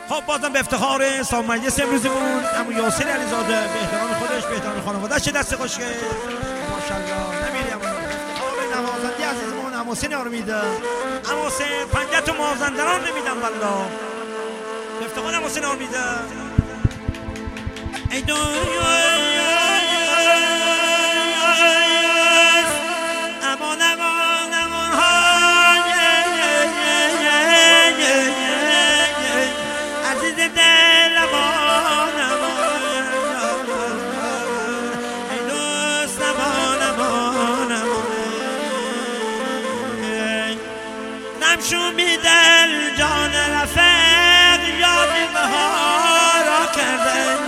خب بازم به افتخار صاحب مجلس امروزمون عمو یاسر علیزاده به احترام خودش به احترام خانواده‌اش دست خوشگل ماشاءالله نمیریم. افتخار نوازنده عزیزمون عمو حسین آرمیده، عمو حسین پنجه تو مازندران نمیدم والله. به افتخار عمو حسین آرمیده ای دنیا امان امان امان های عزیز دل امان امان ای دوست امان امان امان نمشو می دل جان رفیق یاد بهارا کرده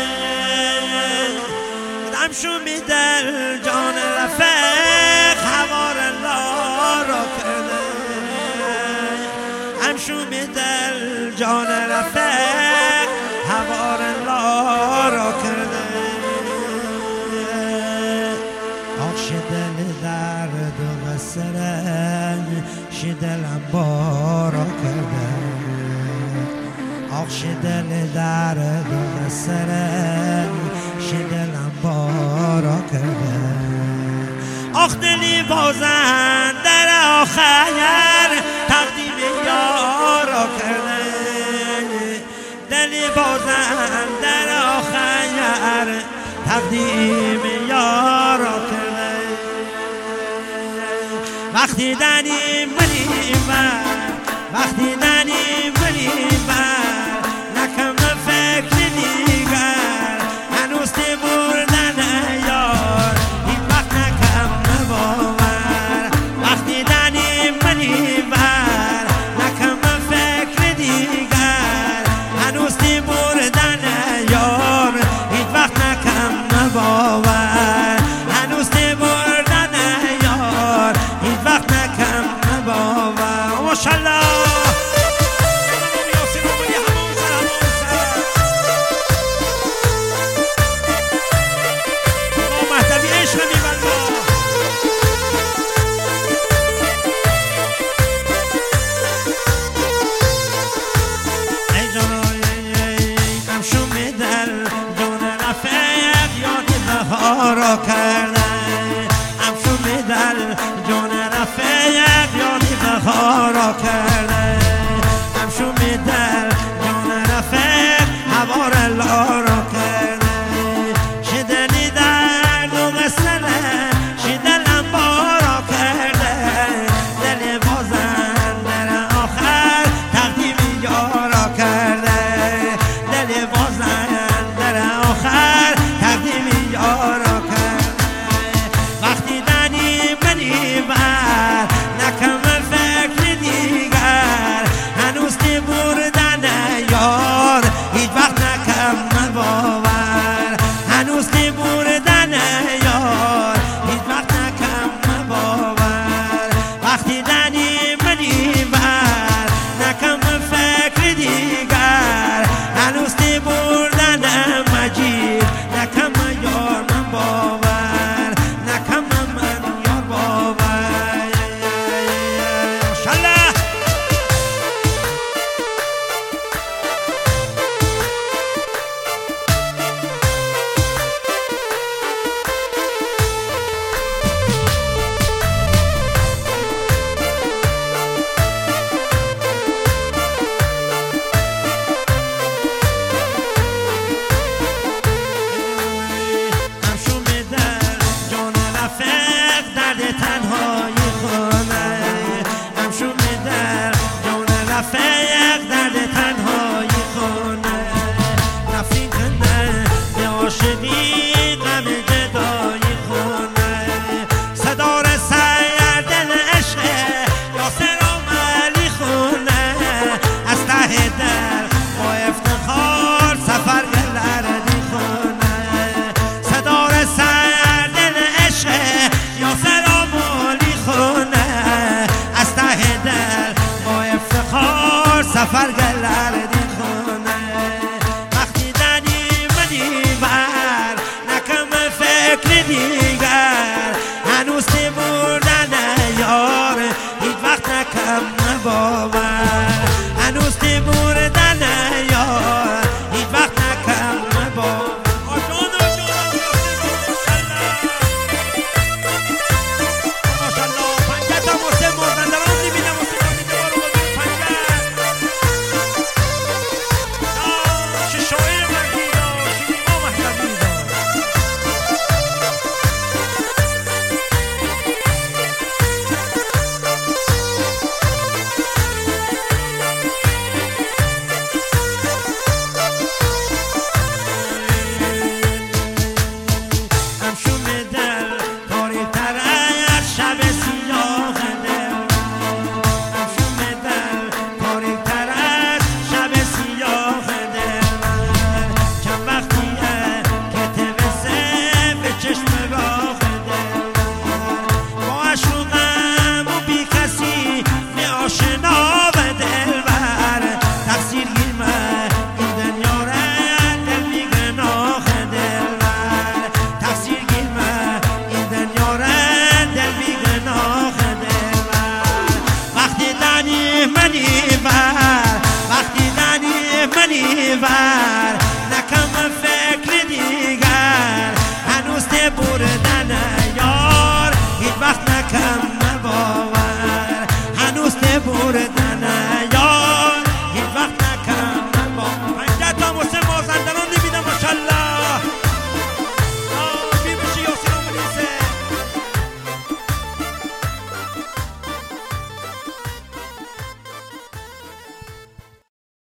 نمشو می دل جان رفیق هوار الله را کرده همشو می دل جان رفیق هوار الله را کرده آخش دل درد و قصرن شدلم بارا کرده آخش دل درد و قصرن شدلم بارا کرده آخ دلی بازن در آخر تقدیم یارا کرده دلی بازن در آخر تقدیم یارا کرده وقتی دنی منی من وقتی دنی منی من نکم فکر دیگر هنوز تی بردن یار این وقت نکم باور وقتی دنی منی بر نکم فکر دیگر هنوز تی بردن یار این وقت نکم باور هنوز تی بردن یار این وقت نکم باور ماشاءالله را کرده همشو میدل جان رفیق یادی بخارا کرده همشو میدل جان رفیق هوار الله را کرده شدلی درد و غصنه شدلم بارا کرده دل بازن در آخر تقدیم یارا کرده دل بازن در آخر تقدیم یارا نکم فکر دیگر هنوز تی بردن یار هیچ وقت نکم باور هنوز تی بردن یار هیچ وقت نکم باور وقتی دنی منی بر نکم فکر دیگر هنوز تی بردن مجید نکم یار من باور نکم من یار باور تنهایی